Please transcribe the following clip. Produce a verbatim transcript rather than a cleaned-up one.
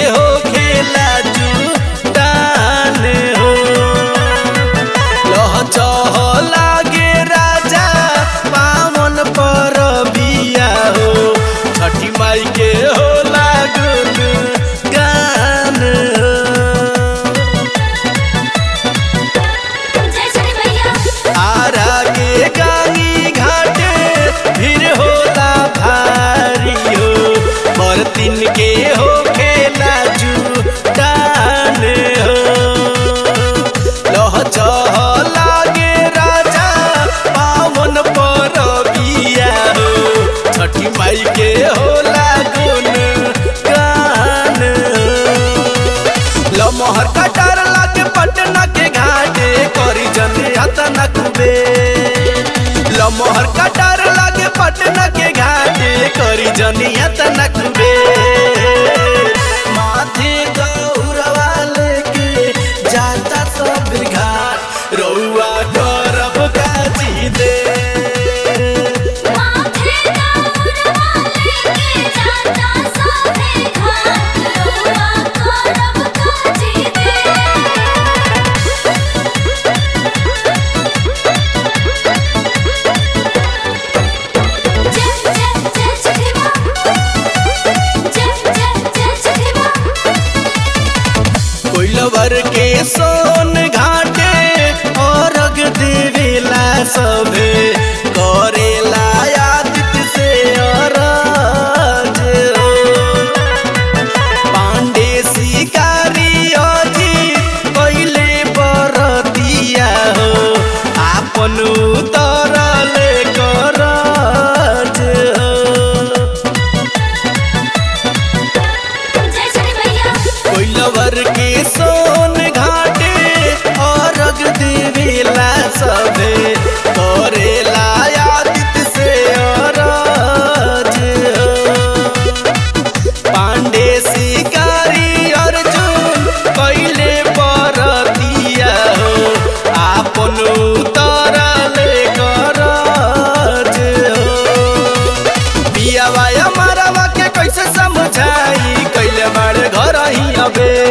हो खेला जुटान हो लह चह लागे राजा पावन पर बिया हो छठी माई के हो लागुन गान हो। आरा के गांगी घाटे फिर होला भारी हो बरतिन के हो खेला जुटान हो लह चह लागे राजा पावन पर बिया हो छठी माई के हो लागुन गान लमहर कटार लागे पटना के घाटे करी जने अतना कुबे लमहर कटार लागे पटना के घाटे करी जने अतना कुबे माथे गौरवा लेके जाता सब घाट रउआ करब काजी दे कोइलवर के सोन घाटे औरग देवेला सभे करेला आदित्य से अरज हो पांडे शिकारी अजीत कोइले बरतिया हो आपन उतरल करज हो कोइलवर के सोन घाटे औरग देवेला सभे करेला आदित्य से अरज हो पांडे शिकारी अर्जुन कैले बरतिया हो आपन उतरल करज हो बियावा मारवा के कैसे समझाई कैले बाड़े घर ही अबे